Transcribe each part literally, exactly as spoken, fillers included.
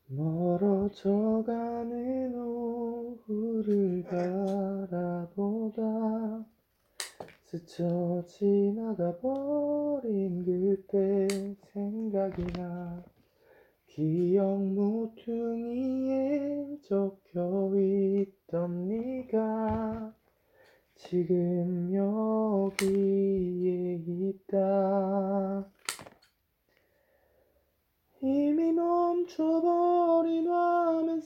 멀어져가는 오후를 바라보다 스쳐 지나가 버린 그때 생각이 나. 기억 모퉁이에 적혀있던 네가 지금 여기에 있다. 이미 멈춰버린 화면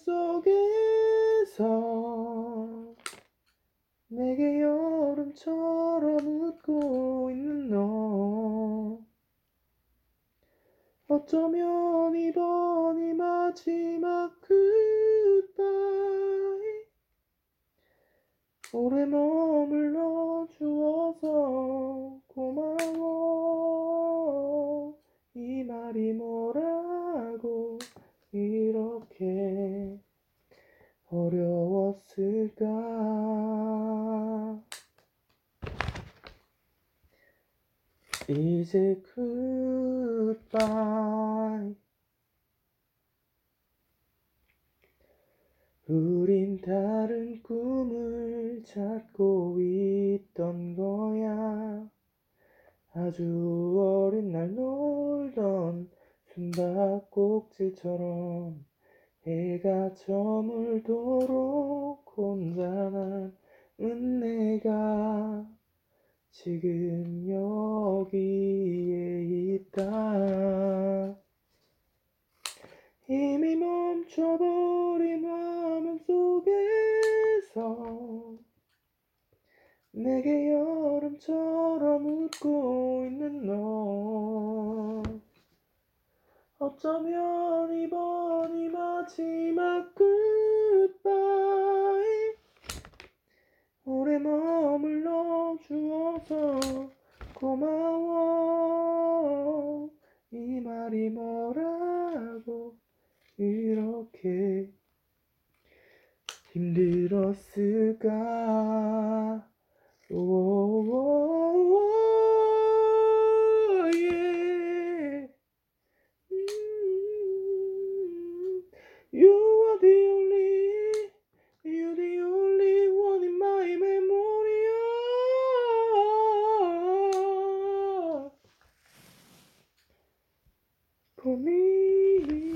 속에서 내게 여름처럼 웃고 있는 너. 어쩌면 이번이 마지막 굿바이. 오래 머물러 주어서 고마워. 이 말이 뭐라고 이렇게 어려웠을까. 이제 굿바이. 우린 다른 꿈을 찾고 있던 거야. 아주 어린 날 놀던 숨바꼭질처럼 해가 저물도록 혼자 남은 내가 지금 여기에 있다. 이미 멈춰버린 화면 속에서 내게 여름처럼 웃고 있는 너. 어쩌면 이번이 마지막 굿바이. 오래 머물러 주어서 고마워. 이 말이 뭐라고 이렇게 힘들었을까. 오오오오, yeah. 음, You are the only, you're the only one in my memory. For me,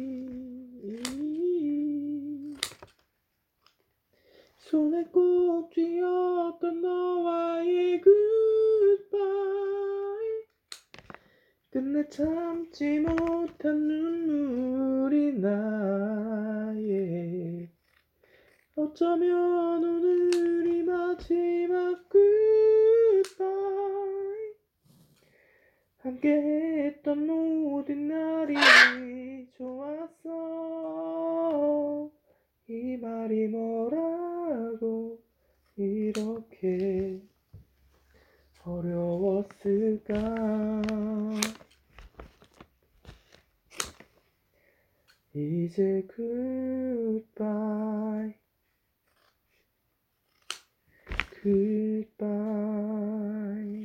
손에 꼭 쥐었던 너와의 goodbye. 끝내 참지 못한 눈물이 나에. 어쩌면 오늘이 마지막 goodbye. 함께했던 모든 날이 좋았어. 이 말이 뭐라고 이렇게 어려웠을까. 이제 굿바이. 굿바이.